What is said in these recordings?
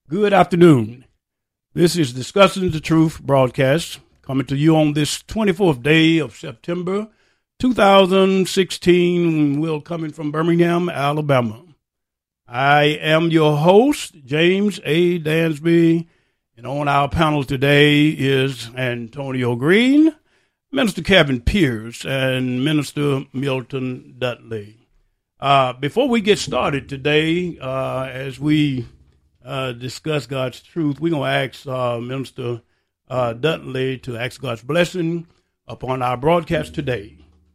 Good afternoon. This is Discussing the Truth broadcast coming to you on this 24th day of September 2016. We're coming from Birmingham, Alabama. I am your host, James A. Dansby, and on our panel today is Antonio Green, Minister Kevin Pierce, and Minister Milton Dudley. Before we get started today, as we discuss God's truth, we're going to ask Minister Dudley to ask God's blessing upon our broadcast today.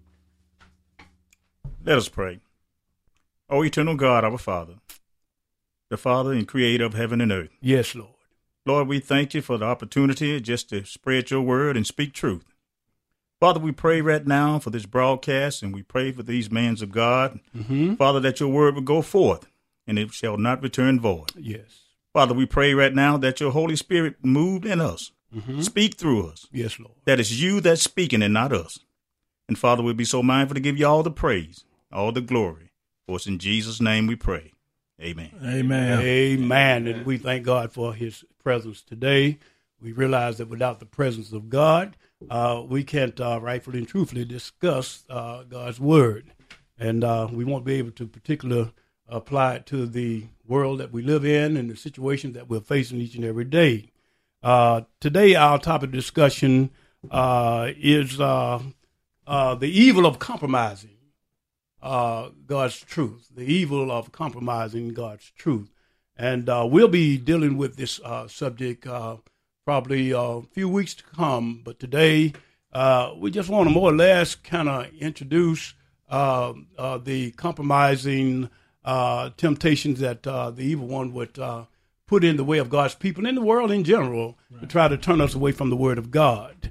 Let us pray. O eternal God, our Father, the Father and Creator of heaven and earth. Yes, Lord. Lord, we thank you for the opportunity just to spread your word and speak truth. Father, we pray right now for this broadcast, and we pray for these men of God. Father, that your word will go forth, and it shall not return void. Yes. Father, we pray right now that your Holy Spirit move in us, speak through us. Yes, Lord. That it's you that's speaking and not us. And Father, we'll be so mindful to give you all the praise, all the glory. For it's in Jesus' name we pray. Amen. Amen. Amen. And we thank God for his presence today. We realize that without the presence of God, we can't rightfully and truthfully discuss God's word. And we won't be able to particularly apply it to the world that we live in and the situations that we're facing each and every day. Today, our topic of discussion is the evil of compromising God's truth, the evil of compromising God's truth. And we'll be dealing with this subject probably a few weeks to come. But today, we just want to more or less kind of introduce the compromising temptations that the evil one would put in the way of God's people and in the world in general, right, to try to turn us away from the word of God.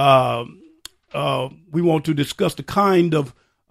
We want to discuss the kind of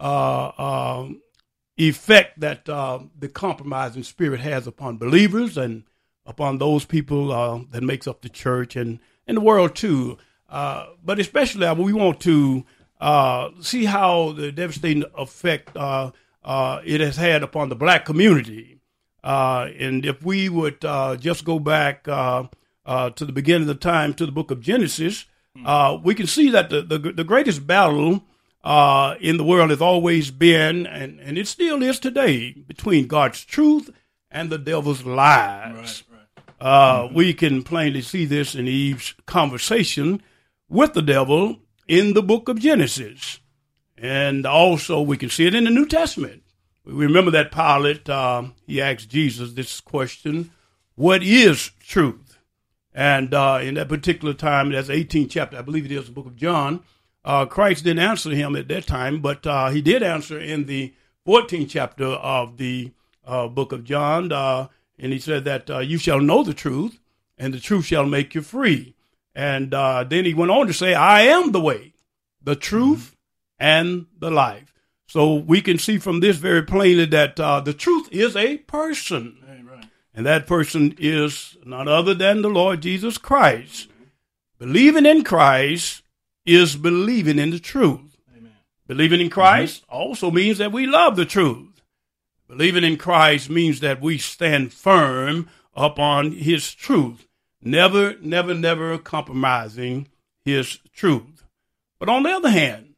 effect that the compromising spirit has upon believers and upon those people that makes up the church and in the world too. But especially we want to see how the devastating effect it has had upon the black community. And if we would just go back to the beginning of the time, to the book of Genesis, we can see that the greatest battle in the world has always been, and it still is today, between God's truth and the devil's lies. Right. We can plainly see this in Eve's conversation with the devil in the book of Genesis. And also we can see it in the New Testament. We remember that Pilate, he asked Jesus this question, what is truth? And in that particular time, that's the 18th chapter, I believe it is the book of John, Christ didn't answer him at that time, but he did answer in the 14th chapter of the book of John, and he said that you shall know the truth, and the truth shall make you free. And then he went on to say, I am the way, the truth, and the life. So we can see from this very plainly that the truth is a person. Right. And that person is none other than the Lord Jesus Christ. Believing in Christ is believing in the truth. Amen. Believing in Christ also means that we love the truth. Believing in Christ means that we stand firm upon his truth, never compromising his truth. But on the other hand,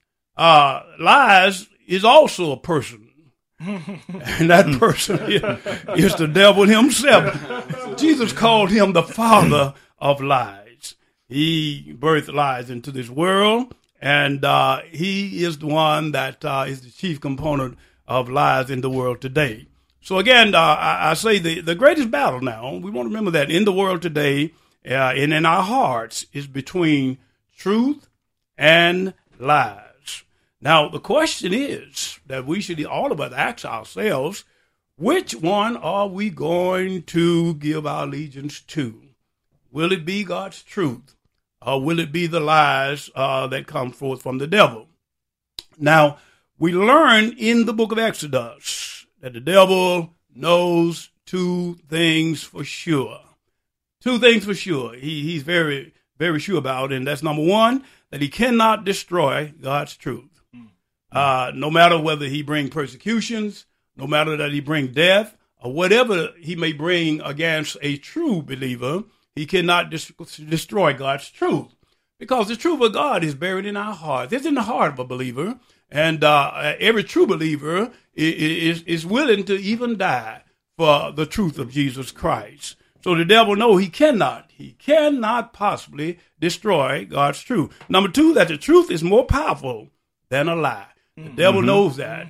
lies is also a person. And that person is the devil himself. Jesus called him the father of lies. He birthed lies into this world, and he is the one that is the chief component of lies in the world today. So again, I say the greatest battle now, we want to remember that in the world today and in our hearts is between truth and lies. Now, the question is that we should all of us ask ourselves, which one are we going to give our allegiance to? Will it be God's truth, or will it be the lies that come forth from the devil? Now, we learn in the book of Exodus that the devil knows two things for sure. Two things for sure. He's very, very sure about, and that's number one, that he cannot destroy God's truth. No matter whether he bring persecutions, no matter that he bring death, whatever he may bring against a true believer, he cannot destroy God's truth. Because the truth of God is buried in our hearts. It's in the heart of a believer. And every true believer is willing to even die for the truth of Jesus Christ. So the devil knows he cannot possibly destroy God's truth. Number two, that the truth is more powerful than a lie. The devil knows that.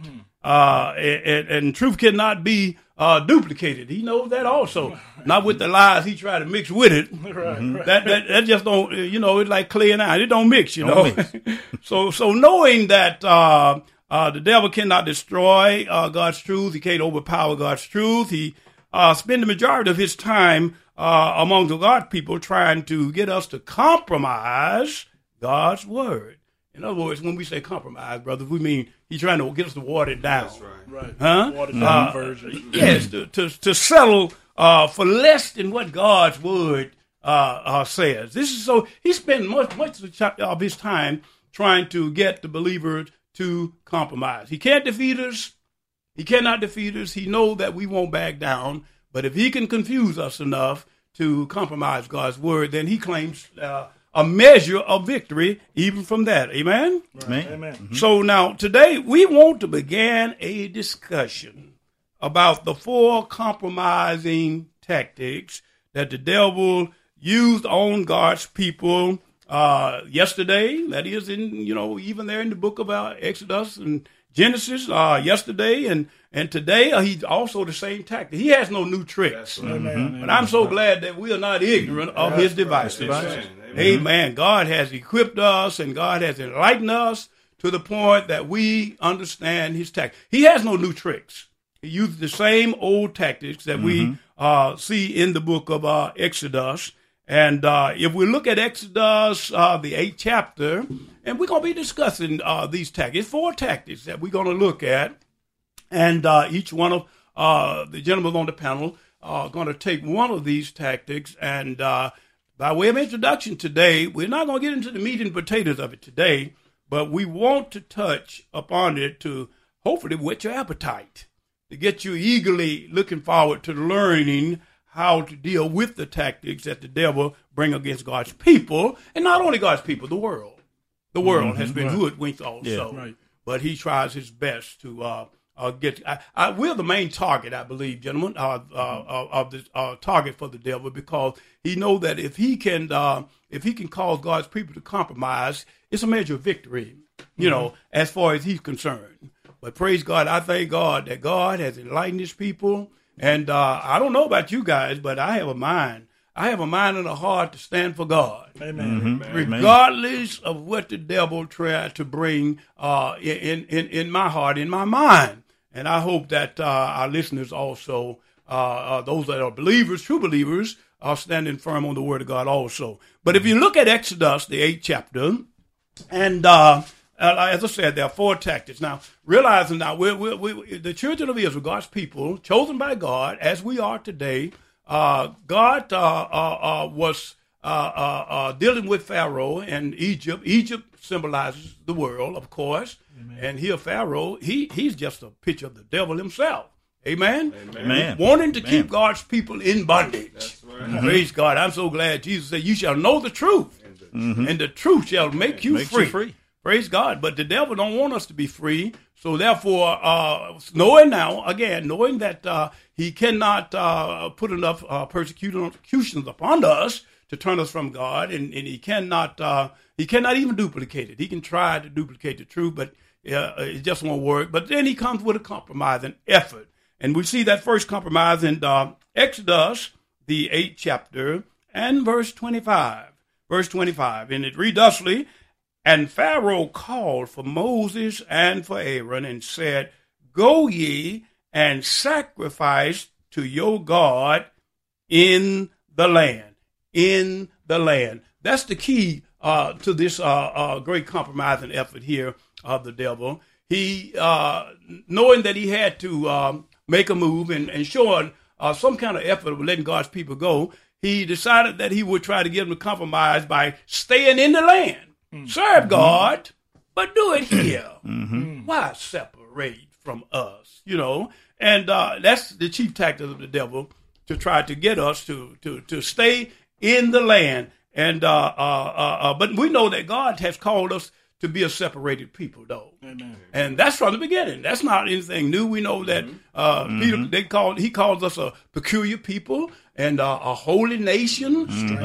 And truth cannot be duplicated. He knows that also. Not with the lies he tried to mix with it. Right. That just don't, it's like clay and iron. It don't mix, So knowing that the devil cannot destroy God's truth, he can't overpower God's truth, he spend the majority of his time among the God people trying to get us to compromise God's word. In other words, when we say compromise, brothers, we mean he's trying to get us to water it down. That's right. Huh? Watered down version. Yes, to settle for less than what God's word says. This is so he spent much of his time trying to get the believers to compromise. He can't defeat us. He cannot defeat us. He knows that we won't back down. But if he can confuse us enough to compromise God's word, then he claims a measure of victory even from that. Amen? Right. Amen. Mm-hmm. So now today we want to begin a discussion about the 4 compromising tactics that the devil used on God's people yesterday. That is even there in the book of Exodus and Genesis yesterday and today. He's also the same tactic. He has no new tricks. Right. Amen. But I'm so glad that we are not ignorant of his devices. Right. Amen. God has equipped us and God has enlightened us to the point that we understand his tactics. He has no new tricks. He uses the same old tactics that we see in the book of Exodus. And if we look at Exodus, the 8th chapter, and we're going to be discussing these tactics, 4 tactics that we're going to look at. And each one of the gentlemen on the panel are going to take one of these tactics. And by way of introduction today, we're not going to get into the meat and potatoes of it today, but we want to touch upon it to hopefully whet your appetite, to get you eagerly looking forward to learning how to deal with the tactics that the devil bring against God's people, and not only God's people, the world. The world has been hoodwinked also, but he tries his best to get. We're the main target, I believe, gentlemen, of the target for the devil, because he knows that if he can cause God's people to compromise, it's a measure of victory, as far as he's concerned. But praise God, I thank God that God has enlightened his people. And I don't know about you guys, but I have a mind. I have a mind and a heart to stand for God. Amen. Regardless of what the devil tried to bring in my heart, in my mind. And I hope that our listeners also, those that are believers, true believers, are standing firm on the word of God also. But if you look at Exodus, the 8th chapter, and as I said, there are 4 tactics. Now, realizing now, the children of Israel, God's people, chosen by God, as we are today, God was dealing with Pharaoh and Egypt. Egypt symbolizes the world, of course. Amen. And here Pharaoh, he's just a picture of the devil himself. Amen? Amen. Wanting to keep God's people in bondage. That's right. Praise God. I'm so glad Jesus said, you shall know the truth, and the truth shall make you free. Praise God. But the devil don't want us to be free. So therefore, knowing that he cannot put enough persecutions upon us to turn us from God, and he cannot even duplicate it. He can try to duplicate the truth, but it just won't work. But then he comes with a compromise and effort. And we see that first compromise in Exodus, the 8th chapter, and verse 25. Verse 25, and it reads thusly, and Pharaoh called for Moses and for Aaron and said, go ye and sacrifice to your God in the land. In the land. That's the key to this great compromising effort here of the devil. He, knowing that he had to make a move and showing some kind of effort of letting God's people go, he decided that he would try to get them to compromise by staying in the land. Serve God, but do it here. Why separate from us? And that's the chief tactic of the devil, to try to get us to stay in the land. And but we know that God has called us to be a separated people, though. Amen. And that's from the beginning. That's not anything new. We know that Peter, he calls us a peculiar people and a holy nation.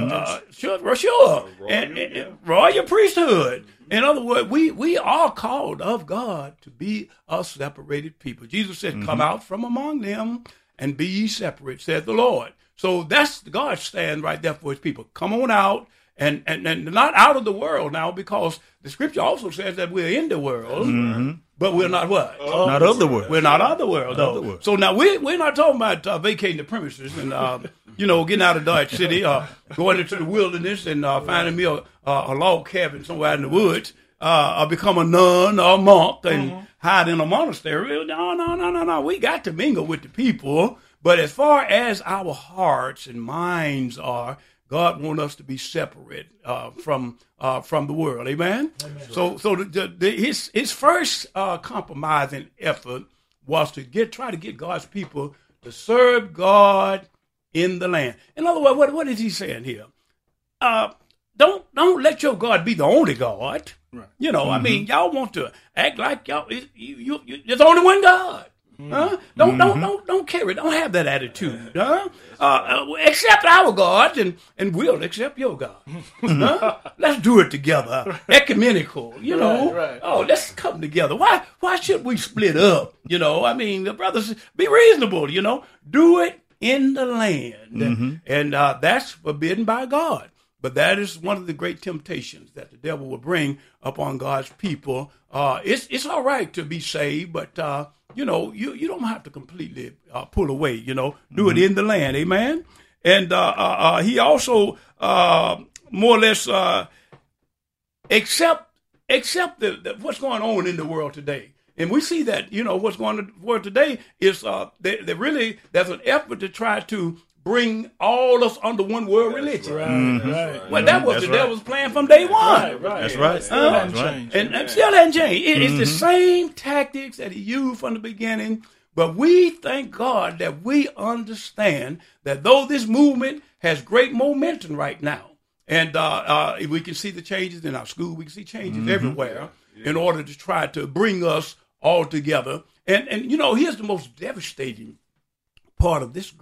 Sure. And royal priesthood. In other words, we are called of God to be a separated people. Jesus said, come out from among them and be ye separate, said the Lord. So that's God's stand right there for his people. Come on out. And not out of the world now, because the scripture also says that we're in the world, but we're not what? Not of the world. We're not of the world, though. So now we're not talking about vacating the premises and getting out of Dodge City, going into the wilderness and finding me a log cabin somewhere in the woods, or become a nun or a monk and hide in a monastery. No. We got to mingle with the people, but as far as our hearts and minds are, God wants us to be separate from the world. Amen. So his first compromising effort was to try to get God's people to serve God in the land. In other words, what is he saying here? Don't let your God be the only God. Right. I mean, y'all want to act like y'all there's only one God. Huh? Don't carry. Don't have that attitude. Huh? Accept our God, and we'll accept your God. Huh? Let's do it together, ecumenical. Right. Oh, let's come together. Why should we split up? I mean, the brothers, be reasonable. Do it in the land, and that's forbidden by God. But that is one of the great temptations that the devil will bring upon God's people. It's all right to be saved, but you don't have to completely pull away. Do it in the land, amen. And he also more or less accept what's going on in the world today. And we see that what's going on in the world today is there's an effort to try to bring all us under one world religion. Right. Well, that was the devil's plan from day one. Right. That's right. And still hasn't changed. It's the same tactics that he used from the beginning. But we thank God that we understand that though this movement has great momentum right now, and we can see the changes in our school, we can see changes everywhere in order to try to bring us all together. And here's the most devastating part of this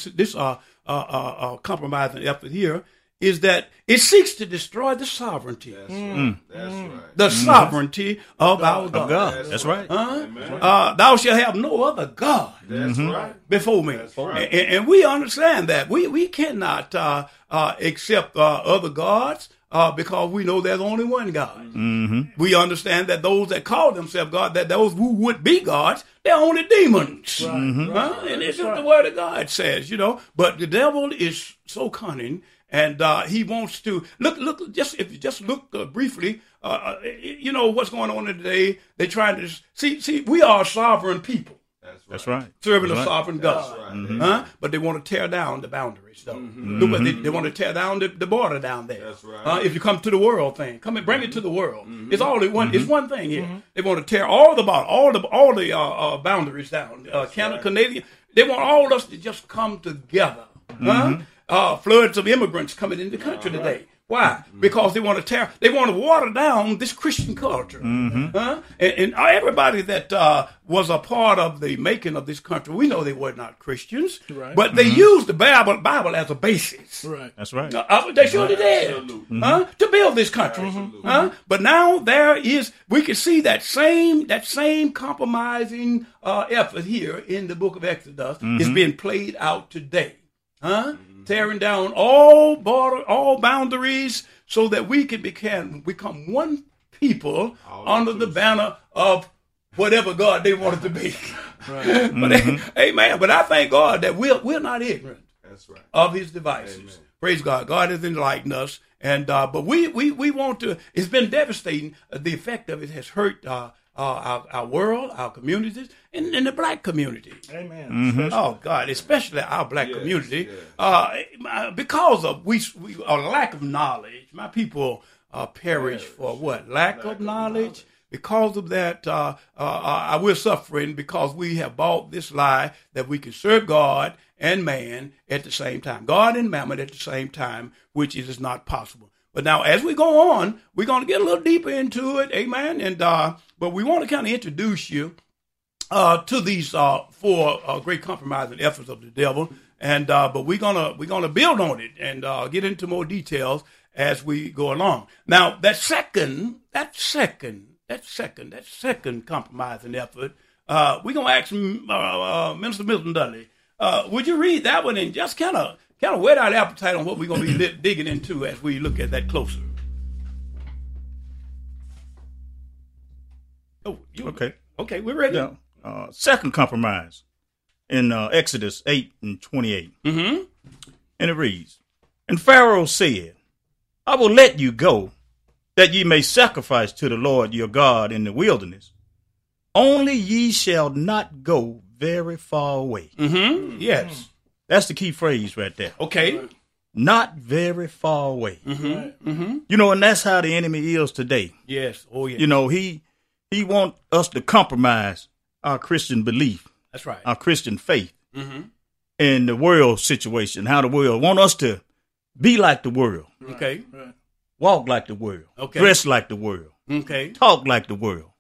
compromising effort here is that it seeks to destroy the sovereignty. That's right. The sovereignty of our God. That's right. Thou shalt have no other God before me. Right. And we understand that. We cannot accept other gods because we know there's only one God. We understand that those that call themselves God, that those who would be gods, they're only demons. And this is what the word of God says, But the devil is so cunning, and he wants to look. If you just look briefly, what's going on today. They're trying to see. We are a sovereign people. That's right. Serving a sovereign God. But they want to tear down the boundaries, though. They want to tear down the border down there. That's right. If you come to the world thing, come and bring it to the world. It's all one. It's one thing here. They want to tear all the boundaries down. Canada, Canadian. They want all us to just come together. Floods of immigrants coming into the country today. Why? Because they want to water down this Christian culture. And everybody that was a part of the making of this country, we know they were not Christians, but they used the Bible as a basis. Right. That's right. They surely did. To build this country. But now we can see that same compromising effort here in the book of Exodus is being played out today. Tearing down all boundaries so that we can become one people under the banner of whatever God they want it to be. But amen. But I thank God that we're not ignorant of his devices. Amen. Praise God. God has enlightened us. And but we want to. It's been devastating. The effect of it has hurt our world, our communities, and the black community. Amen. Oh God, especially our black community, because of a lack of knowledge. My people perish for what? Lack of knowledge. because of that, we're suffering because we have bought this lie that we can serve God and man at the same time, God and mammon at the same time, which is not possible. But now, as we go on, we're going to get a little deeper into it, amen. And but we want to kind of introduce you to these four great compromising efforts of the devil, and but we're gonna build on it and get into more details as we go along. Now, that second compromising effort, we're gonna ask Minister Milton Dudley. Would you read that one and just kind of whet our appetite on what we're gonna be digging into as we look at that closer? Oh, Okay. Okay, we're ready. Yeah. Second compromise in Exodus 8:28. Mm-hmm. And it reads, And Pharaoh said, I will let you go, that ye may sacrifice to the Lord your God in the wilderness. Only ye shall not go very far away. Mm-hmm. Yes. That's the key phrase right there. Okay. Not very far away. Mm-hmm. Mm-hmm. You know, and that's how the enemy is today. Yes. Oh, yeah. You know, he want us to compromise our Christian belief, That's right. our Christian faith, Mm-hmm. in the world situation, how the world want us to be like the world, Okay. walk like the world, Okay. dress like the world, Okay. talk like the world.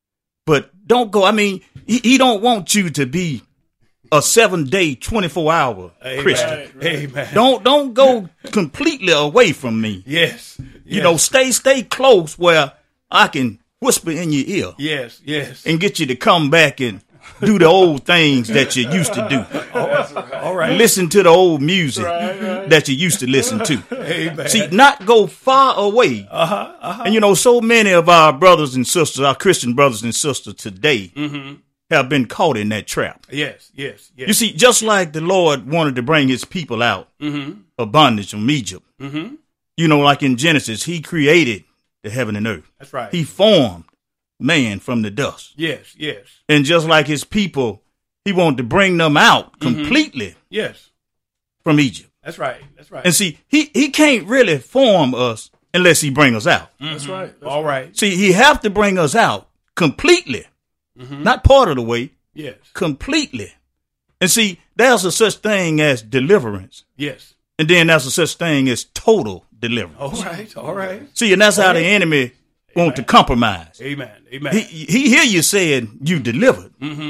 But don't go, I mean, he don't want you to be a 7-day, 24-hour Christian. Amen. Don't go completely away from me. Yes. You know, stay close where I can whisper in your ear Yes. Yes. and get you to come back and do the old things that you used to do. All right. Listen to the old music that you used to listen to. Amen. See, not go far away. And you know, so many of our brothers and sisters, our Christian brothers and sisters today, have been caught in that trap. Yes. Yes. Yes. You see, just like the Lord wanted to bring his people out of bondage from Egypt, you know, like in Genesis, he created the heaven and earth. That's right. He formed man from the dust. Yes. Yes. And just like his people, he wanted to bring them out completely Yes. from Egypt. That's right. That's right. And see, he can't really form us unless he bring us out. That's right. All right. See, he have to bring us out completely, not part of the way, Yes. completely. And see, there's a such thing as deliverance, Yes. and then there's a such thing as total deliverance. All right. All right. See, and that's how the enemy want to compromise. Amen. Amen. He hear you saying you delivered,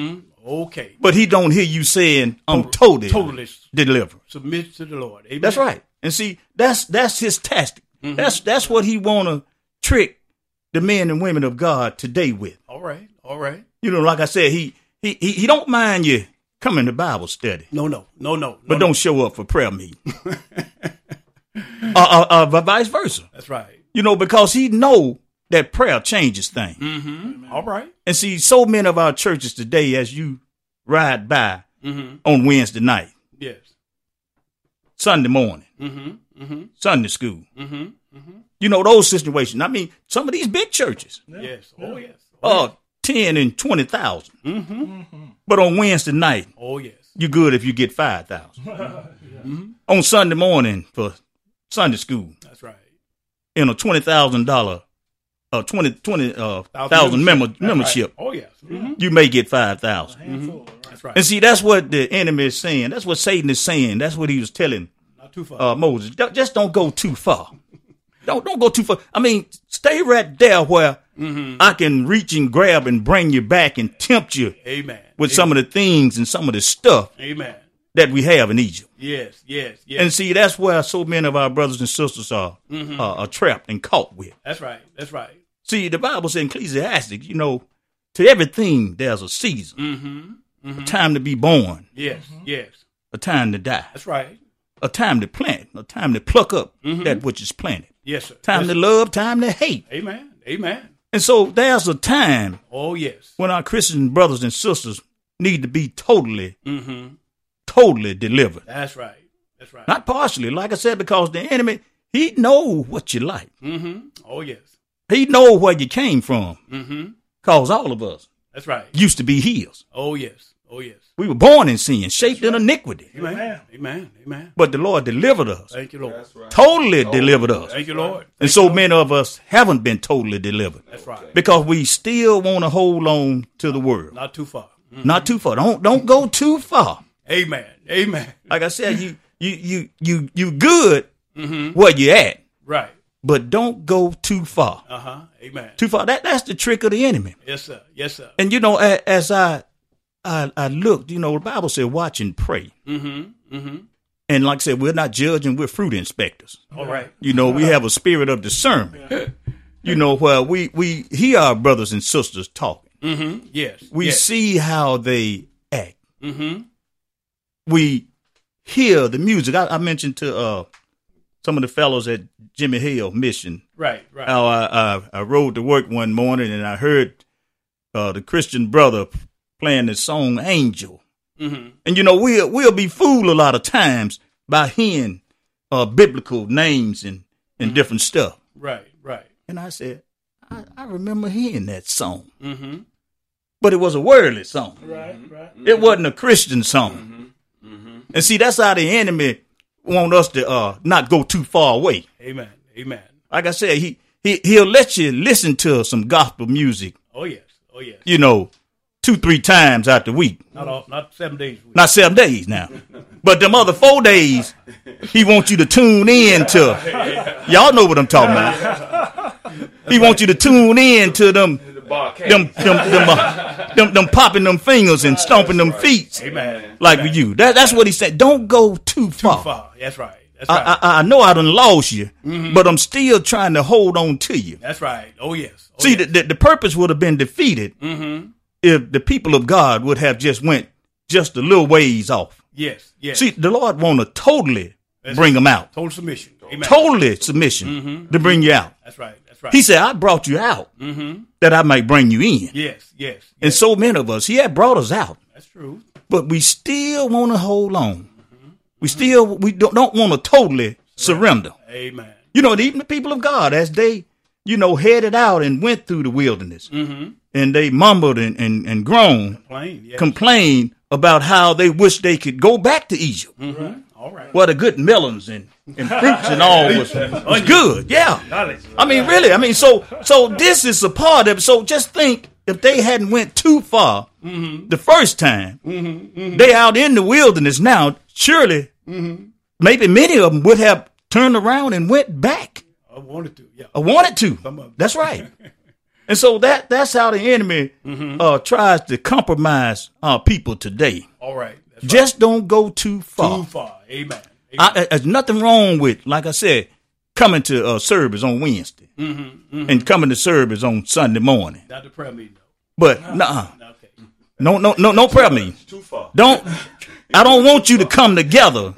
Okay. but he don't hear you saying I'm totally delivered. Submit to the Lord. Amen. That's right. And see, that's his tactic. That's what he want to trick the men and women of God today with. All right. All right. You know, like I said, he don't mind you coming to Bible study, No. but don't show up for prayer meeting. Vice versa. That's right. You know, because he know that prayer changes things. All right. And see, so many of our churches today, as you ride by on Wednesday night, Yes. Sunday morning, Sunday school, you know, those situations. I mean, some of these big churches, Yes. Oh yes. 10 and 20,000. But on Wednesday night, Oh yes. you're good if you get 5,000. On Sunday morning for Sunday school, That's right. in a $20,000, 20,000 membership, Oh yes. you may get 5,000. That's right. And see, that's what the enemy is saying. That's what Satan is saying. That's what he was telling Not too far. Moses. Just don't go too far. Don't go too far. I mean, stay right there where I can reach and grab and bring you back and tempt you Amen. with some of the things and some of the stuff Amen. that we have in Egypt. Yes. Yes. Yes. And see, that's where so many of our brothers and sisters are trapped and caught with. That's right. That's right. See, the Bible says in Ecclesiastes, you know, to everything there's a season, a time to be born, Yes. Yes. a time to die, That's right. a time to plant, a time to pluck up that which is planted, Yes, sir. time Yes, to sir. love, time to hate. Amen. Amen. And so there's a time Oh yes. when our Christian brothers and sisters need to be totally delivered. That's right. That's right. Not partially, like I said, because the enemy, he know what you like. Oh yes. He know where you came from. Because all of us That's right. used to be his. Oh yes. Oh, yes. We were born in sin, shaped in iniquity. Amen. Amen. Amen. But the Lord delivered us. Thank you, Lord. That's right. Totally delivered us. Thank you, Lord. And so many of us haven't been totally delivered. That's right. Because we still want to hold on to the world. Not too far. Not too far. Don't go too far. Amen. Amen. Like I said, you good where you at, Right. but don't go too far. Amen. Too far. That's the trick of the enemy. Yes, sir. Yes, sir. And as I looked, the Bible said, watch and pray. And like I said, we're not judging, we're fruit inspectors. All right. We have a spirit of discernment. Where we hear our brothers and sisters talking. Yes. We yes. see how they act. We hear the music. I mentioned to some of the fellows at Jimmy Hill Mission. Right. Right. How I rode to work one morning and I heard the Christian brother playing the song Angel. And we'll be fooled a lot of times by hearing biblical names and different stuff. Right. Right. And I said, I remember hearing that song. But it was a worldly song. Right. Right. It wasn't a Christian song. And see, that's how the enemy want us to not go too far away. Amen. Amen. Like I said, he'll let you listen to some gospel music. Oh yes. Oh yes. 2-3 times out the week. Not 7 days. Not 7 days now. But them other 4 days, he wants you to tune in to. Y'all know what I'm talking about. He wants you to tune in to them popping them fingers and stomping them feet. Amen. Like with you. That's what he said. Don't go too far. Too far. That's right. That's right. I know I done lost you, but I'm still trying to hold on to you. That's right. Oh yes. Oh, See, yes. the purpose would have been defeated if the people of God would have just went just a little ways off. Yes. Yes. See, the Lord want to totally bring them out. Total submission. Amen. Totally submission to bring you out. That's right. That's right. He said, I brought you out that I might bring you in. Yes. Yes. And so many of us, he had brought us out, That's true. but we still want to hold on. We don't want to totally surrender. Amen. Even the people of God, as they, headed out and went through the wilderness and they mumbled and groaned, complained about how they wish they could go back to Egypt. All right. Where the good melons and fruits and all was good. Yeah. I mean, really. So this is a part of it. So just think if they hadn't went too far the first time, they out in the wilderness now, surely maybe many of them would have turned around and went back. I wanted to. Yeah. I wanted to. That's right. And so that's how the enemy tries to compromise our people today. All right. That's Just don't go too far. Too far. Amen. Amen. There's nothing wrong with, like I said, coming to service on Wednesday and coming to service on Sunday morning. Not the prayer meeting, though. But Okay. no prayer meeting. Too far. I don't want you to come together.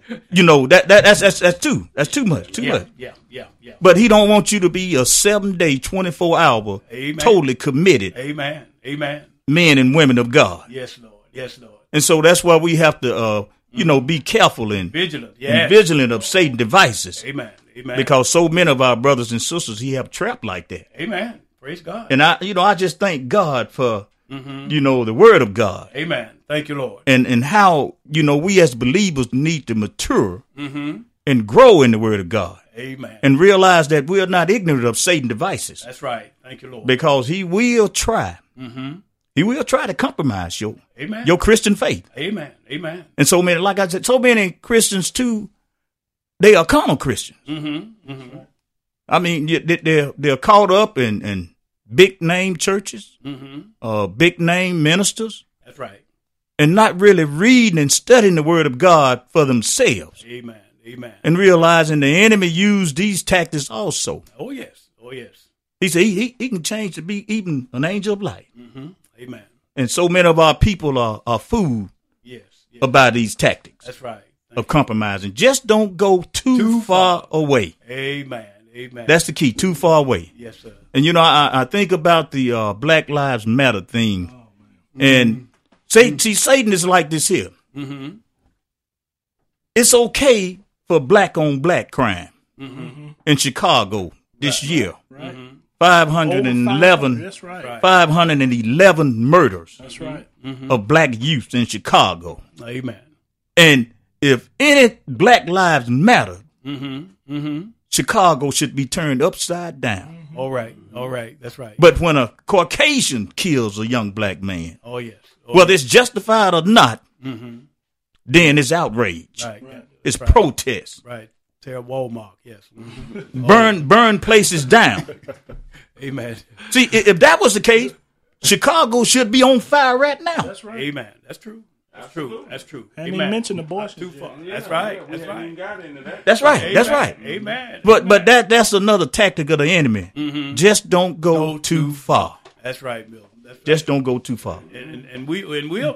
That's too much. Yeah. But he don't want you to be a 7-day, 24-hour, Amen. totally committed Amen. men and women of God. Yes, Lord. Yes, Lord. And so that's why we have to, be careful and Vigilant. and vigilant of Satan's devices. Amen. Because so many of our brothers and sisters, he have trapped like that. Amen. Praise God. And I just thank God for, the word of God. Amen. Thank you, Lord. And how, we as believers need to mature and grow in the word of God. Amen. And realize that we are not ignorant of Satan's devices. That's right. Thank you, Lord. Because he will try. He will try to compromise your Christian faith. Amen. And so many, like I said, so many Christians too, they are carnal Christians. I mean, they're caught up in big name churches, big name ministers. That's right. And not really reading and studying the word of God for themselves. Amen. And realizing the enemy used these tactics also. Oh, yes. He said he can change to be even an angel of light. Amen. And so many of our people are fooled about these tactics. That's right. Of compromising. Just don't go too far away. Amen. That's the key. Too far away. Yes, sir. And I think about the Black Lives Matter thing. And Satan is like this here. It's okay for black on black crime in Chicago this year. 5 511. That's right. 511 murders That's right. of black youths in Chicago. Amen. And if any Black Lives Matter, Chicago should be turned upside down. All right. All right. That's right. But when a Caucasian kills a young black man, Oh, yes. Oh, whether it's justified or not, then it's outrage. right. Yeah. It's Right. protest. Right. Terry Walmart. Yes. Burn places down. Amen. See, if that was the case, Chicago should be on fire right now. That's right. Amen. That's true. That's true. That's true. And he Amen. mentioned abortion. Too far. That's right. That's right. That's right. That's right. Amen. But that's another tactic of the enemy. Just don't go too far. That's right, Bill. That's right. Just don't go too far. And we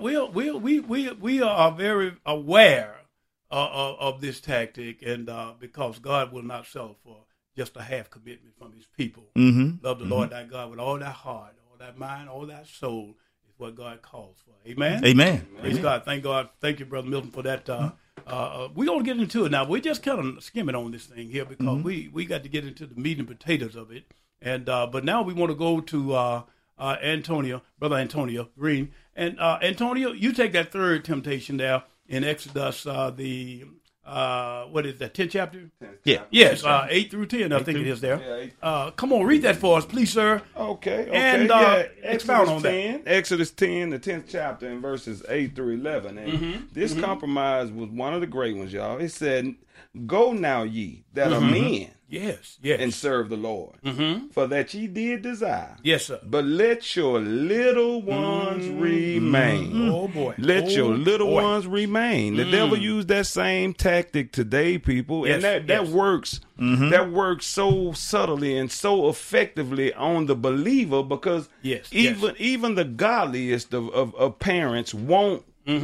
are very aware of this tactic, and because God will not settle for just a half commitment from His people. Love the Lord thy God with all thy heart, all thy mind, all thy soul is what God calls for. Amen. Amen. Praise God. Thank God. Thank you, Brother Milton, for that. We're going to get into it now. We're just kind of skimming on this thing here because we got to get into the meat and potatoes of it. And but now we want to go to Antonio, Brother Antonio Green. And Antonio, you take that third temptation there in Exodus, what is that, 10th chapter? Yeah. Yes, 8 through 10, I think it is there. Come on, read that for us, please, sir. Okay. And expound on that. Exodus 10, the 10th chapter, and verses 8 through 11. And this compromise was one of the great ones, y'all. It said, "Go now, ye that are men, Yes. and serve the Lord, for that ye did desire. Yes, sir. But let your little ones remain." Oh, boy. Let your little boy. ones remain. The devil used that same tactic today, people, Yes, and that yes. works. That works so subtly and so effectively on the believer because Yes, even the godliest of parents won't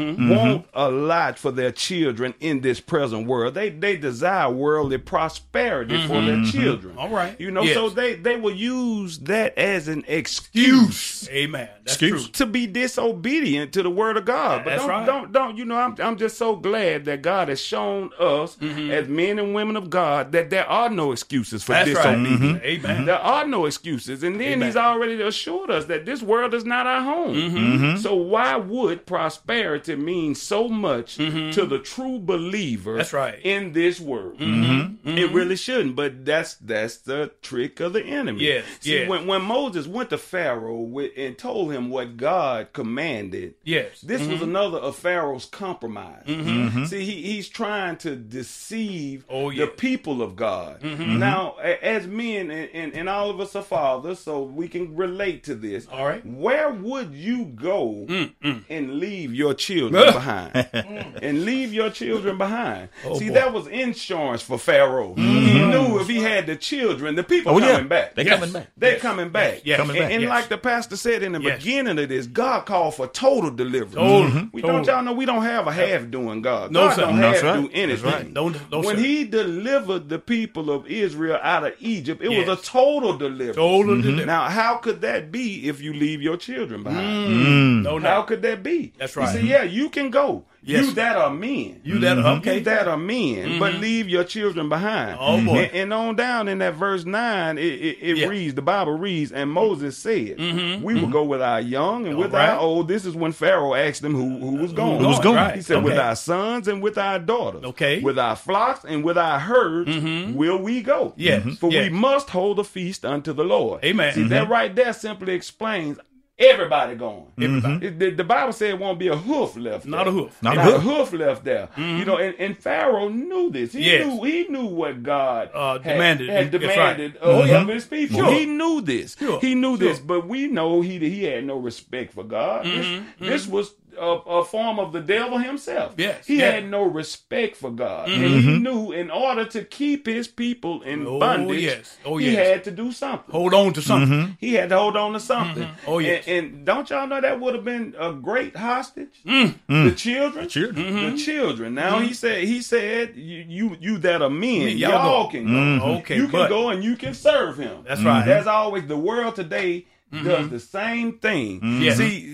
a lot for their children in this present world. They desire worldly prosperity for their children. All right. You know, Yes. so they will use that as an excuse Amen. That's Excuse. true. to be disobedient to the word of God. But That's right. don't you know, I'm just so glad that God has shown us as men and women of God that there are no excuses for That's right. disobedience. Amen. There are no excuses. And then Amen. He's already assured us that this world is not our home. So why would prosperity mean so much to the true believer That's right. in this world? It really shouldn't, but that's the trick of the enemy. Yes, See, yes. when Moses went to Pharaoh and told him what God commanded, Yes. this was another of Pharaoh's compromise. See, he's trying to deceive the people of God. Now, as men, and all of us are fathers, so we can relate to this. All right. Where would you go and leave your children behind? And leave your children behind. See, boy. that was insurance for Pharaoh. He knew if he had the children, the people coming back. They're Yes. coming back. They're coming back. Yes. Coming And, back. and Yes. like the pastor said in the Yes. beginning of this, God called for total deliverance. We Total. don't y'all know we don't have a half doing God. No, God sir. don't That's half right. do anything. That's right. No, When sir. He delivered the people of Israel out of Egypt, it Yes. was a total deliverance. Total deliverance. Now, how could that be if you leave your children behind? No, How no. could that be? That's right. He said, yeah, you can go. Yes. You that are men. You that okay? You that are men, but leave your children behind. Oh, boy. And on down in that verse 9, it reads, the Bible reads, and Moses said, we will go with our young and with right. our old. This is when Pharaoh asked them who was going. Who was going, He said, right. with Okay. our sons and with our daughters. Okay. With our flocks and with our herds will we go. Yes. For Yes. we must hold a feast unto the Lord. Amen. See, that right there simply explains everybody going. Everybody. The Bible said it won't be a hoof left Not there. a hoof. Not a Not a hoof. hoof left there. You know, and Pharaoh knew this. He knew what God demanded. had That's demanded right. of his people. Sure. He knew this. Sure. He knew Sure. this, but we know he had no respect for God. This was a form of the devil himself. Yes. He Yes. had no respect for God. And he knew in order to keep his people in bondage, yes. Oh, he yes. had to do something. Hold on to something. He had to hold on to something. Oh, yes. And don't y'all know that would have been a great hostage? The children? Children. The children. Now he said, you that are men, Y'all y'all go. can go. Okay, You can but- go and you can serve him. That's right. There's always the world today does the same thing. Yeah. See,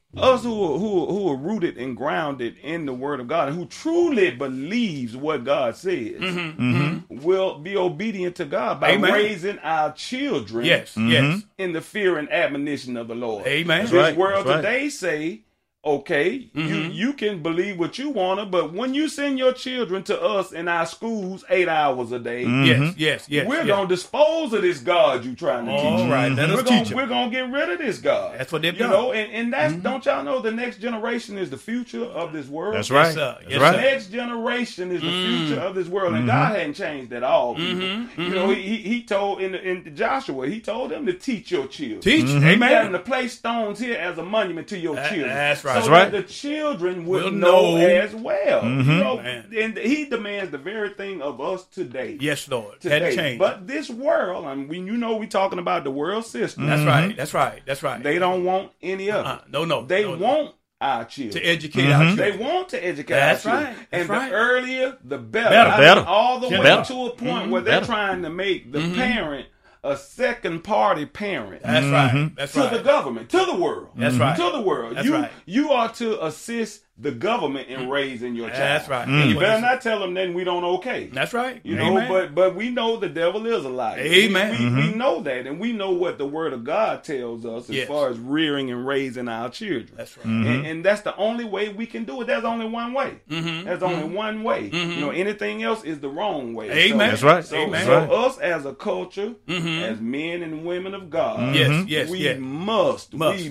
us who are rooted and grounded in the Word of God and who truly believes what God says will be obedient to God by raising our children in the fear and admonition of the Lord. Amen. This world today say, okay, you can believe what you want to, but when you send your children to us in our schools 8 hours a day, we're going to dispose of this God you trying to teach. All right, we're going to get rid of this God. That's what they've done. You know, and that's, don't y'all know the next generation is the future of this world? That's right. Yes, The next generation is the future of this world, and God hadn't changed at all. You know, he told in Joshua, he told them to teach your children. Teach, He amen. had them to place stones here as a monument to your children. That's right. So that the children will know as well. You know, and he demands the very thing of us today. Yes, Lord. Today. That changed. But this world, I mean, you know, we talking about the world system. That's right. That's right. That's right. They don't want any of it. No. They want our children to educate our children. They want to educate That's our children. right. And That's the earlier, the better. Better. All the way Better. to a point where they're trying to make the parent a second party parent. That's right. That's to right. the government, to the world. That's right. To the world. That's right. You are to assist the government in raising your child. That's right. And you better not tell them then we don't okay. That's right. You know, Amen. but we know the devil is a liar. Amen. We know that, and we know what the Word of God tells us as far as rearing and raising our children. That's right. And that's the only way we can do it. There's only one way. There's only one way. You know, anything else is the wrong way. Amen. That's right. So, Amen. so us as a culture, as men and women of God, we must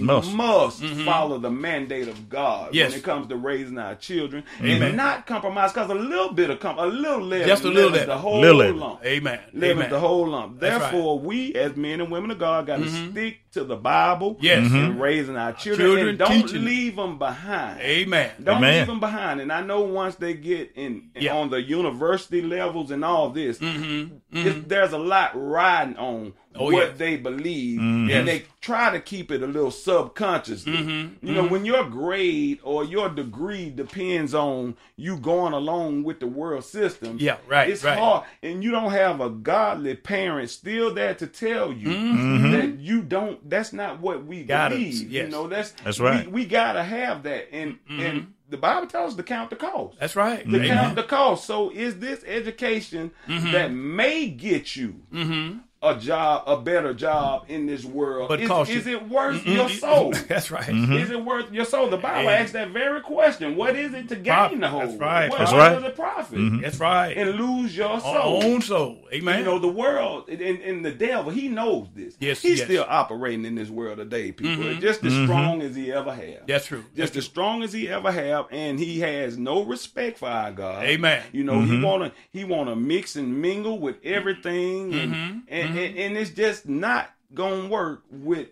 follow the mandate of God when it comes to raising our children. And not compromise, because a little bit of a little leaven, just a little leaven, the whole leaven. lump. Amen. Leaven the whole lump. That's Therefore, we as men and women of God got to stick to the Bible and raising our children, and don't leave them behind. Amen. Don't leave them behind. And I know once they get in on the university levels and all this, there's a lot riding on what they believe, and they try to keep it a little subconsciously. You know, when your grade or your degree depends on you going along with the world system, it's hard, and you don't have a godly parent still there to tell you that you don't. That's not what we believe. You know, that's right. We gotta have that, and the Bible tells us to count the cost. That's right. To count the cost. So is this education that may get you a job, a better job in this world? But is it worth your soul? That's right. Is it worth your soul? The Bible asks that very question. What is it to gain the whole? That's right. What That's does it profit? That's right. And lose your soul. Own soul. Amen. You know, the world and the devil, he knows this. Yes, He's still operating in this world today, people. Just as strong as he ever have. That's true. Just as strong as he ever have, and he has no respect for our God. Amen. You know, he wanna mix and mingle with everything, and it's just not gonna work with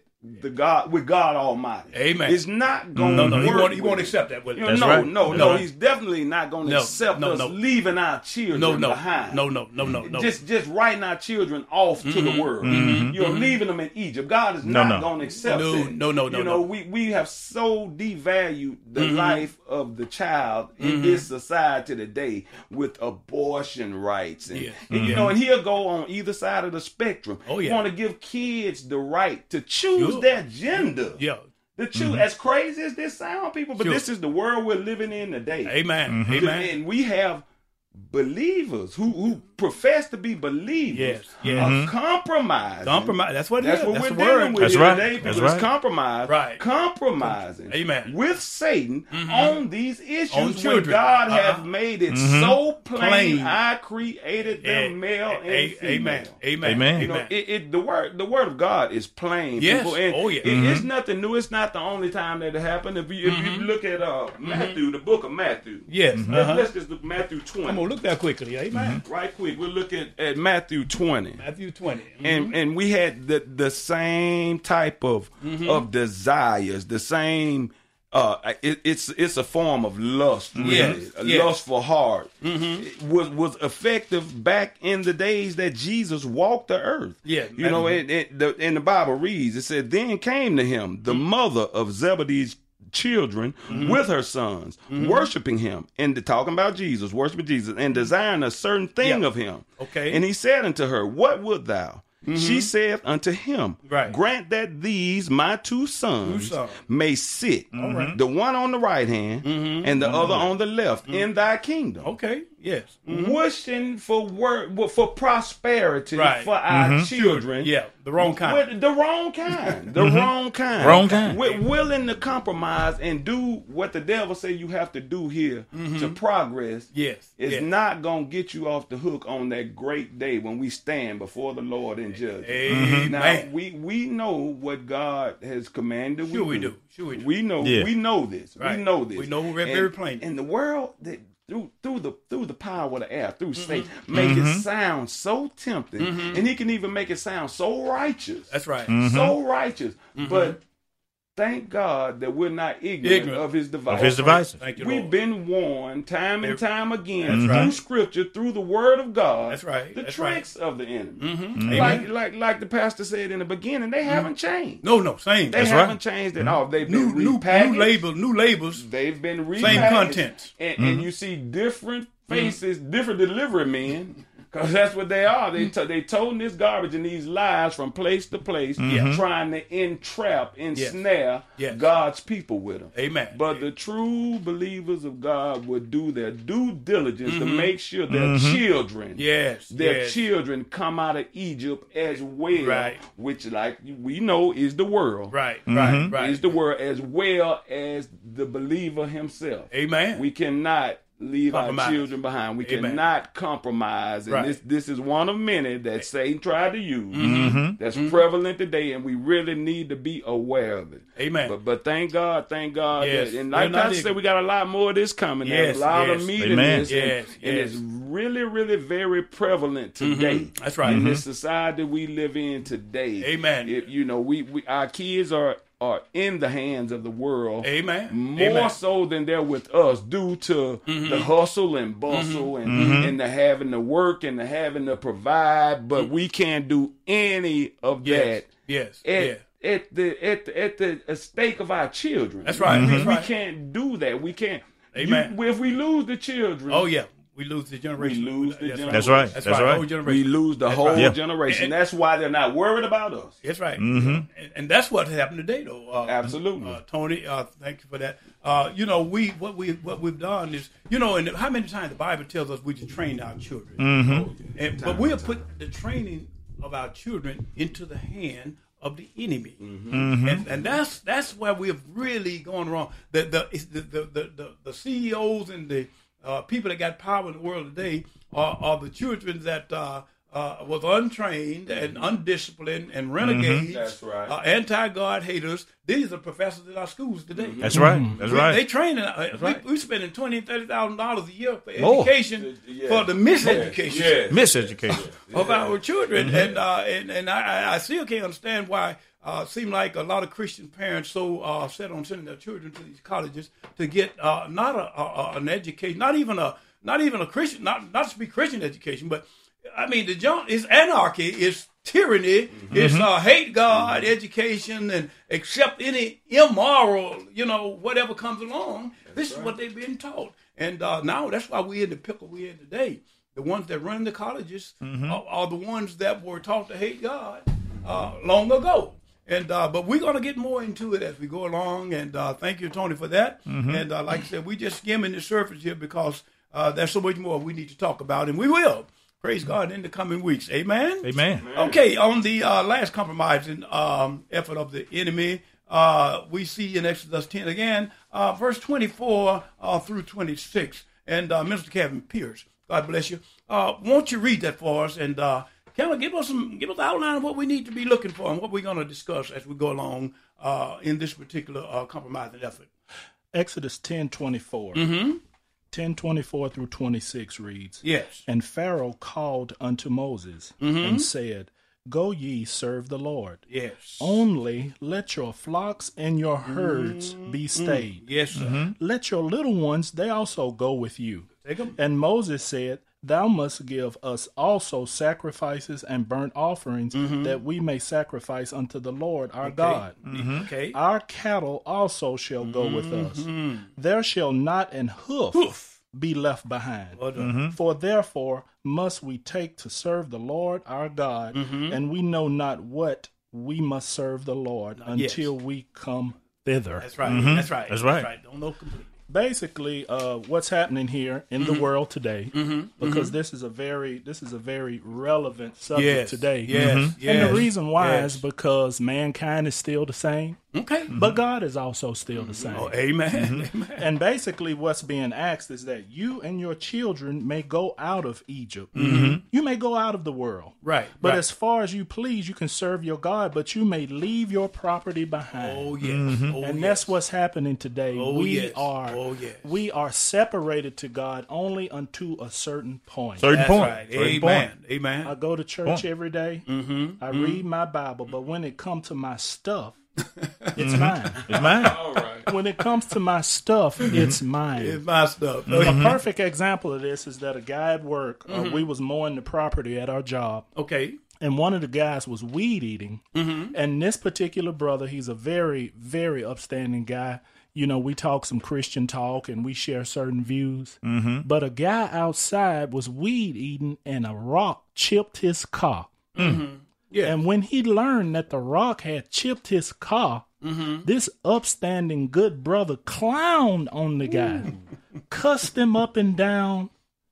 God Almighty. Amen. It's not going to work. He won't accept that with us. No. He's definitely not going to accept us leaving our children behind. No. Just writing our children off to the world. You're leaving them in Egypt. God is not going to accept it. No. You know, we have so devalued the life of the child in this society today with abortion rights. And you know, and he'll go on either side of the spectrum. You want to give kids the right to choose their gender. The truth, as crazy as this sound, people, but this is the world we're living in today. Amen. Amen. And we have believers who profess to be believers are compromising. That's what it is. That's what we're dealing with today. People, it's compromise. Right. Compromising. Amen. With Satan on these issues when God has made it so plain. I created them male and female. Amen. You know, the word of God is plain. Yes. People. And it's nothing new. It's not the only time that it happened. If you look at Matthew, the book of Matthew. Yes. Let's just look at Matthew 20. I'm gonna look that quickly. Amen. Right quick, we'll look at Matthew 20. Matthew 20. And we had the same type of desires, the same it's a form of lust, really. A lustful heart. Was effective back in the days that Jesus walked the earth. You know, and the Bible reads, it said, then came to him the mother of Zebedee's children with her sons, worshiping him, and talking about Jesus, worshiping Jesus, and desiring a certain thing of him. And he said unto her, what wilt thou? she saith unto him, grant that these my two sons may sit, the one on the right hand and the other on the left, in thy kingdom. Okay. Yes. Wishing for prosperity for our children. Yeah, the wrong kind. The wrong kind. The wrong kind. Wrong kind. We're willing to compromise and do what the devil say you have to do here to progress. Yes. It's not going to get you off the hook on that great day when we stand before the Lord in judgment. Now, we know what God has commanded. Sure we do. We know this. Right. We know this. We know very plainly. In the world that through the power of the air, through Satan, make it sound so tempting, and he can even make it sound so righteous. That's right. So righteous. But thank God that we're not ignorant of his devices. Thank you, We've Lord. been warned time and time again through Scripture, through the Word of God. That's right. The tricks of the enemy. Like the pastor said in the beginning, they haven't changed. No, same. They haven't changed at all. They've been repackaged. New labels. They've been repackaged. Same contents. And you see different faces, different delivery men. Because that's what they are. They toting this garbage and these lies from place to place, trying to entrap, ensnare God's people with them. Amen. But the true believers of God would do their due diligence to make sure their children, children come out of Egypt as well, which, like we know, is the world. Right. Is the world as well as the believer himself. Amen. We cannot leave our children behind. We cannot compromise. And this is one of many that Satan tried to use that's prevalent today, and we really need to be aware of it. Amen. But thank God that, and like Pastor said, we got a lot more of this coming. There's a lot of meat in this, and it's really, really very prevalent today. That's right. In this society we live in today. Amen. We our kids are in the hands of the world. Amen. More so than they're with us, due to the hustle and bustle and the having to work and the having to provide. But we can't do any of that. At the stake of our children. That's right. We can't do that. We can't. Amen. If we lose the children. Oh yeah. We lose the generation. We lose the generation. That's right. That's right. We lose the whole generation. And that's why they're not worried about us. That's right. And that's what happened today, though. Absolutely. Tony, thank you for that. What we've done is, and how many times the Bible tells us we should train our children. But we have put the training of our children into the hand of the enemy, and that's where we've really gone wrong. The CEOs and the people that got power in the world today are the children that was untrained and undisciplined and renegades. That's right. Anti-God haters. These are professors in our schools today. That's right. That's right. They train. We're spending $20,000 and $30,000 a year for education, for the miseducation. Miseducation of our children, and I still can't understand why. Seem like a lot of Christian parents so set on sending their children to these colleges to get not an education, not even a Christian, not to speak Christian education, but I mean the junk is anarchy, is tyranny, is hate God education, and accept any immoral, whatever comes along. This is what they've been taught, and now that's why we're in the pickle we're in today. The ones that run the colleges are the ones that were taught to hate God long ago. And but we're going to get more into it as we go along. And thank you, Tony, for that. And like I said, we just skimming the surface here because there's so much more we need to talk about, and we will. Praise God in the coming weeks. Amen? Amen. Okay, on the last compromising effort of the enemy, we see in Exodus 10 again, verse 24 through 26. And Minister Kevin Pierce, God bless you. Won't you read that for us? And kind of give us an outline of what we need to be looking for and what we're going to discuss as we go along in this particular compromising effort. Exodus 10:24. 10:24 through 26 reads, Yes. And Pharaoh called unto Moses and said, Go ye serve the Lord. Yes. Only let your flocks and your herds be stayed. Yes, sir. Let your little ones, they also go with you. Take them. And Moses said, Thou must give us also sacrifices and burnt offerings, that we may sacrifice unto the Lord our God. Okay. Our cattle also shall go with us. There shall not an hoof be left behind. For therefore must we take to serve the Lord our God, and we know not what we must serve the Lord until we come thither. That's right. That's right. That's right. Don't know completely. Basically, what's happening here in the world today, because this is a very relevant subject today. Yes. And the reason why is because mankind is still the same. Okay. But God is also still the same. Oh, amen. Amen. And basically what's being asked is that you and your children may go out of Egypt. You may go out of the world. Right. But as far as you please, you can serve your God, but you may leave your property behind. Oh, yes. And that's what's happening today. Oh, We are separated to God only unto a certain point. That's right. Amen. Amen. I go to church every day. I read my Bible, but when it comes to my stuff, it's mine. It's mine. All right. When it comes to my stuff, it's mine. It's my stuff. A perfect example of this is that a guy at work, we was mowing the property at our job. Okay. And one of the guys was weed eating. And this particular brother, he's a very, very upstanding guy. You know, we talk some Christian talk and we share certain views. But a guy outside was weed eating and a rock chipped his car. Yeah. And when he learned that the rock had chipped his car, this upstanding good brother clowned on the guy, cussed him up and down.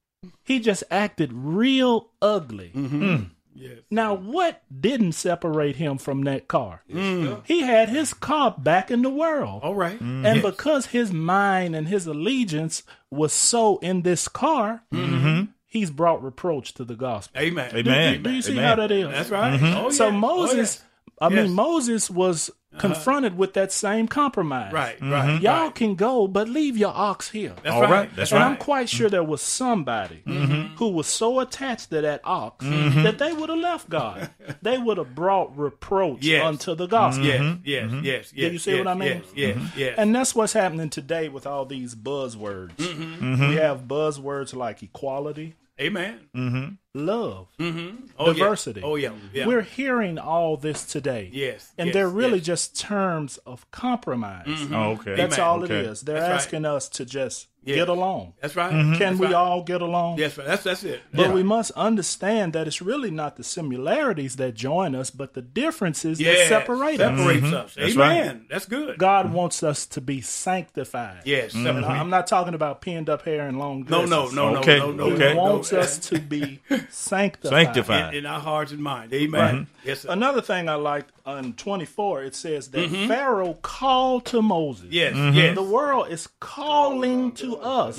He just acted real ugly. Yes. Now, what didn't separate him from that car? He had his car back in the world. All right. And because his mind and his allegiance was so in this car, he's brought reproach to the gospel. Amen. Amen. Do you see how that is? That's right. Oh, So yes. Moses, Oh, yes. Moses was confronted with that same compromise. Right. Right. Y'all right. can go, but leave your ox here. That's All right. right. That's And right. I'm quite sure there was somebody who was so attached to that ox that they would have left God. They would have brought reproach Yes. unto the gospel. Yes. Do you see what I mean? Yes. And that's what's happening today with all these buzzwords. We have buzzwords like equality, Amen. love, Oh, diversity. Yeah. Oh, yeah. Yeah. We're hearing all this today. Yes. And yes, they're really yes. just terms of compromise. Oh, okay. That's Amen. all Okay. it is. They're That's right. asking us to just Yes. get along. That's right. Can That's we right. all get along? Yes, right. That's it. But Yeah. we must understand that it's really not the similarities that join us, but the differences that Yes. separate us. Separates us. That's Amen. right. That's good. God wants us to be sanctified. Yes. And Separate. I'm not talking about pinned up hair and long No. dresses. Okay. No. He Okay. wants us to be sanctified. Sanctified. in our hearts and minds. Amen. Yes, sir. Another thing I liked on 24, it says that Pharaoh called to Moses. Yes. Yes. The world is calling to us.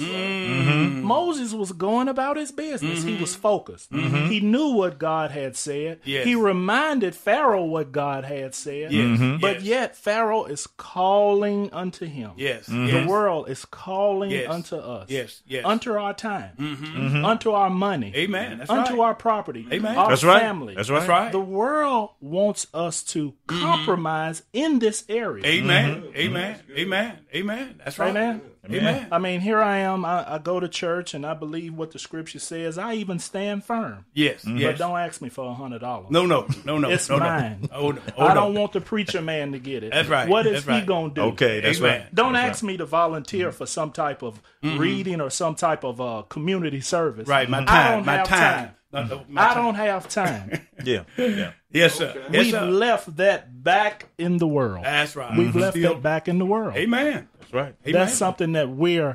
Moses was going about his business. He was focused. He knew what God had said. Yes. He reminded Pharaoh what God had said. Yes. But yet Pharaoh is calling unto him. Yes. The Yes. world is calling Yes. unto us. Yes. Yes. Unto our time. Unto our money. Amen. That's unto right. our property. Amen. Our That's right. family. That's right. That's right. The world wants us to compromise in this area. Amen. Amen. Amen. Amen. That's right. Amen. Amen. I mean, here I am. I go to church and I believe what the scripture says. I even stand firm. Yes. But Yes. don't ask me for $100. No. It's no, mine. No. Oh no. Oh, I no. don't want the preacher man to get it. That's right. What is That's he right. going to do? Okay, that's Amen. right. Don't That's ask me to volunteer for some type of reading or some type of community service. Right. My I time. don't My have time. I don't have time. Yeah. Yeah. Yes, sir. Yes, We've sir. left that back in the world. That's right. We've left Still- that back in the world. Amen. That's right. Amen. That's something that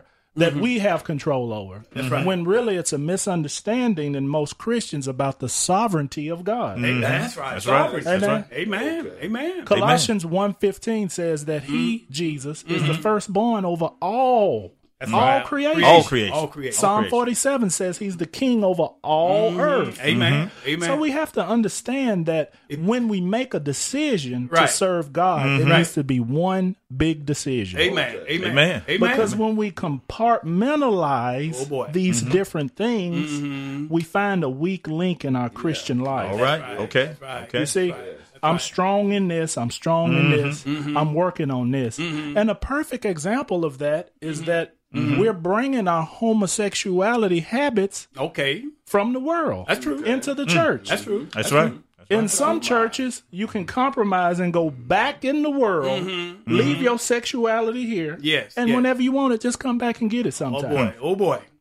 we have control over. That's right. When really it's a misunderstanding in most Christians about the sovereignty of God. That's right. That's right. Sovereignty. That's Amen. right. Amen. Amen. Colossians 1:15 says that he, Jesus, is the firstborn over all That's all right. creation. All creation. All creation. Psalm creation. 47 says he's the king over all earth. Amen. Amen. So we have to understand that when we make a decision to Right. serve God, it Right. needs to be one big decision. Amen. Amen. Amen. Amen. Because when we compartmentalize Oh, boy. these different things, we find a weak link in our Christian life. All right. right. Okay. That's right. Okay. You see, I'm strong in this, I'm strong in this, I'm working on this. And a perfect example of that is that we're bringing our homosexuality habits Okay. from the world That's true. into the church. That's true. That's right. In some churches, you can compromise and go back in the world, leave your sexuality here, Yes, and yes. whenever you want it, just come back and get it Oh sometime. boy. Oh boy.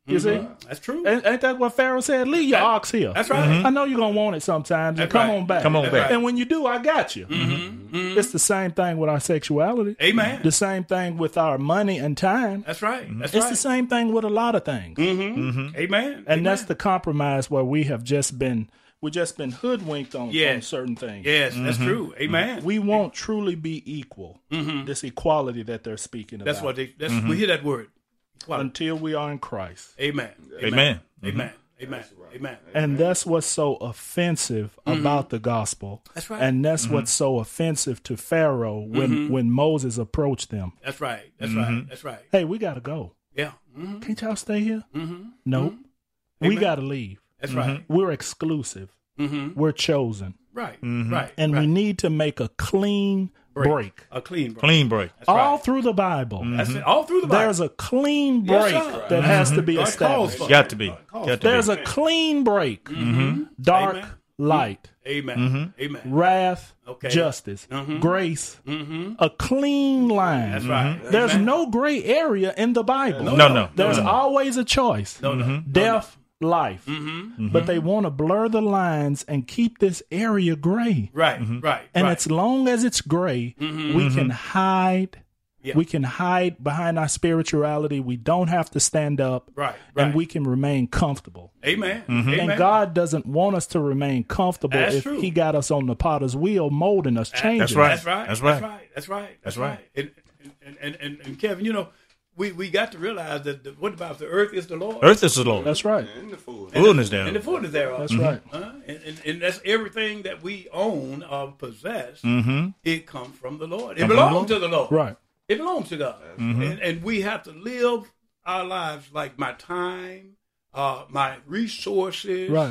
You see? That's true. Ain't that what Pharaoh said? Leave your ox here. That's right. I know you're going to want it sometimes. That's come right. on back. Come on That's back. right. And when you do, I got you. It's the same thing with our sexuality. Amen. The same thing with our money and time. That's right. That's It's right. the same thing with a lot of things. Amen. And that's the compromise where we have just been hoodwinked on certain things. Yes, that's true. Amen. We won't truly be equal. This equality that they're speaking about. That's what we hear that word. Until we are in Christ. Amen. Amen. Amen. Amen. Amen. And that's what's so offensive about the gospel. That's right. And that's what's so offensive to Pharaoh when Moses approached them. That's right. That's right. That's right. Hey, we got to go. Yeah. Can't y'all stay here? No. We got to leave. That's right. We're exclusive. We're chosen. Right. Right. And right. we need to make a clean break. A clean break. Clean break. That's All right. through the Bible. That's it. All through the Bible. There's a clean break sir. that has to be God calls established. for it. Got to be. Got to There's be. a clean break. Dark, Amen. light, Amen. Amen. wrath, Okay. justice, grace, a clean line. That's right. There's Amen. no gray area in the Bible. No. There's always a choice. No. Death, life. But they want to blur the lines and keep this area gray. Right. Right. And right. as long as it's gray, we can hide. Yeah. We can hide behind our spirituality. We don't have to stand up. Right. And Right. we can remain comfortable. Amen. Amen. And God doesn't want us to remain comfortable That's if true. He got us on the potter's wheel, molding us, changing That's right. us. That's right. That's right. That's right. That's right. And Kevin, you know, we got to realize that what about the earth is the Lord. Earth is the Lord. That's right. In the food. Fullness down. And the fullness thereof. That's right. And that's everything that we own or possess. It comes from the Lord. It Come from belongs the to the Lord. Right. It belongs to God. And we have to live our lives like my time, my resources, Right.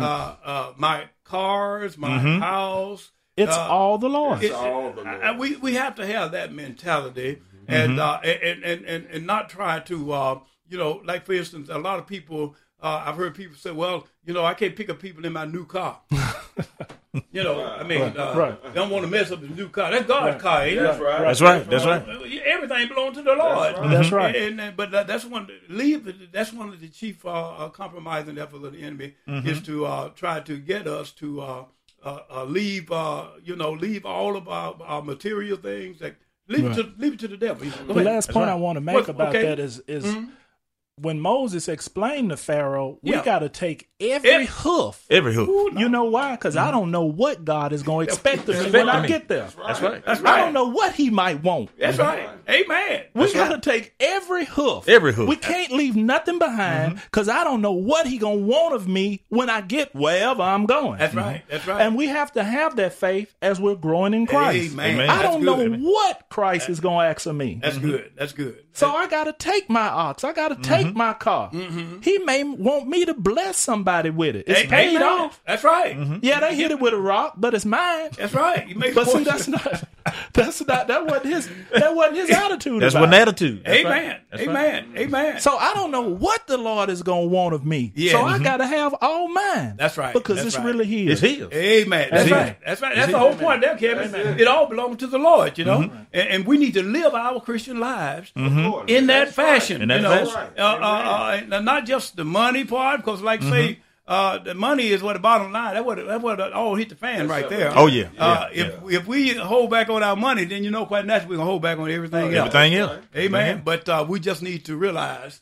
my cars, my house. It's all the Lord. all the Lord. We have to have that mentality and not try to like for instance, a lot of people I've heard people say, well, I can't pick up people in my new car. They don't want to mess up the new car. That's God's car, ain't it? That's right. That's right. That's right. Everything belongs to the Lord. That's right. But that's one of the chief compromising efforts of the enemy is to try to get us to leave all of our material things. Leave it to the devil. Go The ahead. last point I want to make about okay. that is when Moses explained to Pharaoh, we Yeah. got to take every hoof. Every hook. You know why? Because I don't know what God is going to expect of me when I get there. That's right. That's I right. don't know what He might want. That's right. Amen. We got to take every hoof. Every hoof. We can't leave nothing behind because I don't know what He gonna want of me when I get wherever I'm going. That's right. That's right. And we have to have that faith as we're growing in Christ. Amen. Amen. I That's don't good. know what Christ is gonna ask of me. That's good. That's good. So I got to take my ox. I got to take my car. He may want me to bless somebody with it. It's paid Amen. off. That's right. Yeah, they hit it with a rock, but it's mine. That's right. You make But see, fortune. that wasn't his attitude. That's about one it. attitude. That's Amen. right. That's Amen. right. Amen. So I don't know what the Lord is gonna want of me. Yeah. So I gotta have all mine. That's right. Because That's it's right. really His. It's His. Amen. That's That's right. it. That's right. That's the whole point there, Kevin. It all belongs to the Lord, and we need to live our Christian lives in that fashion. In that fashion. Not just the money part, because like say, the money is what the bottom line. That's what all hit the fan right there. Oh, yeah. If we hold back on our money, then quite naturally we're gonna hold back on everything else. Everything else. Amen. But we just need to realize,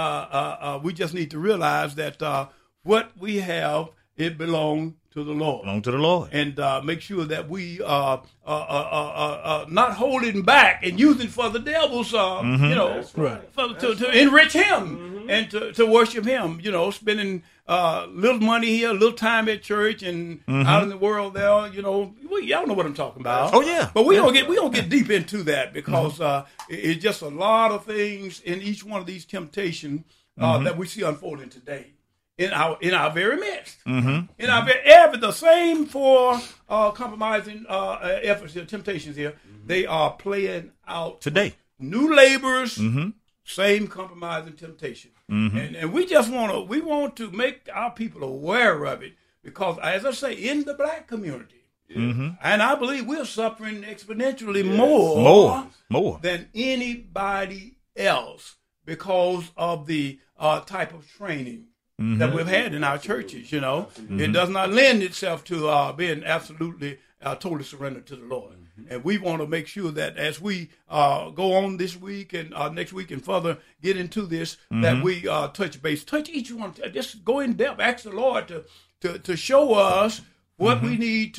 that what we have, it belongs to the Lord. Belong to the Lord. And make sure that we not holding back and using for the devil's, to enrich him and to worship him. Spending little money here, little time at church, and out in the world there. Y'all know what I'm talking about. Oh, yeah. But we don't get deep into that because it's just a lot of things in each one of these temptations that we see unfolding today. In our very midst, in our the same four compromising efforts here, temptations here, they are playing out Today. New laborers, same compromising temptation, and we just want to make our people aware of it because, as I say, in the black community, and I believe we're suffering exponentially more More. than anybody else because of the type of training that we've had in our churches. It does not lend itself to being absolutely totally surrendered to the Lord. And we want to make sure that as we go on this week and next week and further get into this, that we touch each one, just go in depth, ask the Lord to show us what we need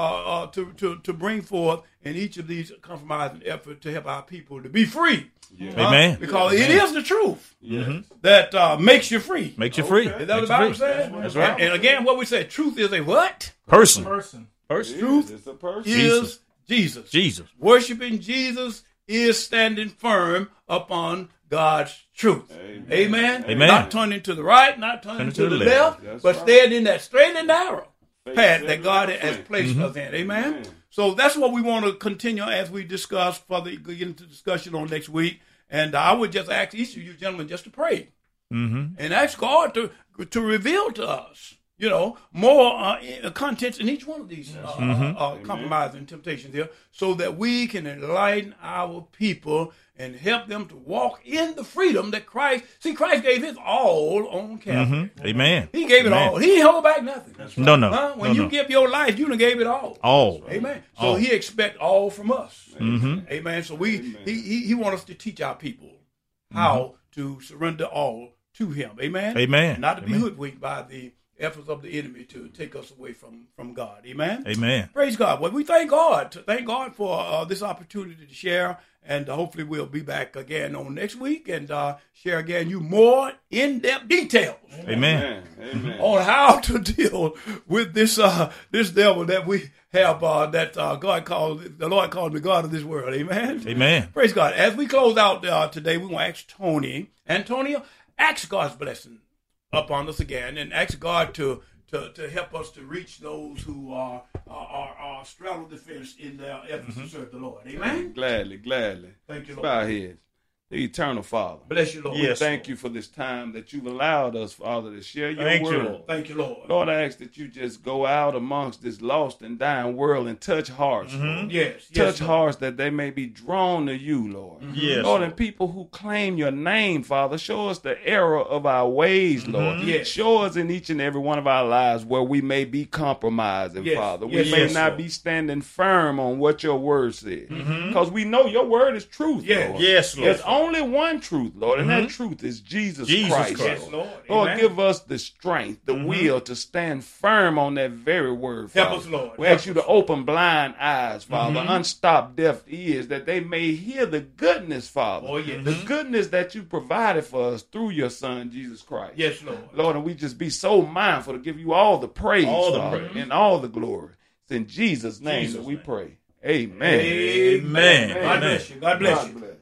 to bring forth in each of these compromising efforts to help our people to be free. Yeah. Amen. Because it is the truth that makes you free. Makes you free. Is that what the Bible says? That's right. And again, what we said, truth is a what? Person. Truth is a person. is Jesus. Jesus. Worshiping Jesus is standing firm upon God's truth. Amen. Amen. Not turning to the right, not turning to the left, but staying in that straight and narrow path that God has placed us in. Amen. So that's what we want to continue as we discuss further, get into discussion on next week. And I would just ask each of you gentlemen just to pray and ask God to reveal to us, more contents in each one of these compromising temptations here, so that we can enlighten our people and help them to walk in the freedom that Christ gave his all on Calvary. Amen. He gave it all. He didn't hold back nothing. No. When you give your life, you done gave it all. All. Amen. So he expects all from us. Amen. So he wants us to teach our people how to surrender all to him. Amen. Amen. Not to be hoodwinked by the efforts of the enemy to take us away from God. Amen. Amen. Praise God. Well, we thank God. Thank God for this opportunity to share. And hopefully we'll be back again on next week and share again you more in-depth details. Amen. On how to deal with this devil that we have the Lord called the God of this world. Amen. Amen. Praise God. As we close out today, we want to ask Tony. Antonio, ask God's blessing upon us again and ask God to help us to reach those who are straddle the fence in their efforts to serve the Lord. Amen. Gladly. Thank you, Lord. Bow heads. The eternal Father. Bless you, Lord. We thank you for this time that you've allowed us, Father, to share your word. Thank you, Lord. Lord, I ask that you just go out amongst this lost and dying world and touch hearts, Lord. Touch hearts that they may be drawn to you, Lord. Yes, Lord, and people who claim your name, Father, show us the error of our ways, Lord. Show us in each and every one of our lives where we may be compromising, Father. We may not be standing firm on what your word says. Because we know your word is truth, Lord. Yes, Lord. There's only one truth, Lord, and that truth is Jesus Christ. Yes, Lord. Lord, give us the strength, the will to stand firm on that very word, Father. Help us, Lord. We ask you to open blind eyes, Father, unstop deaf ears, that they may hear the goodness, Father. The goodness that you provided for us through your Son, Jesus Christ. Yes, Lord. Lord, and we just be so mindful to give you all the praise, Father, and all the glory. It's in Jesus' name that we pray. Amen. God bless you. God bless you.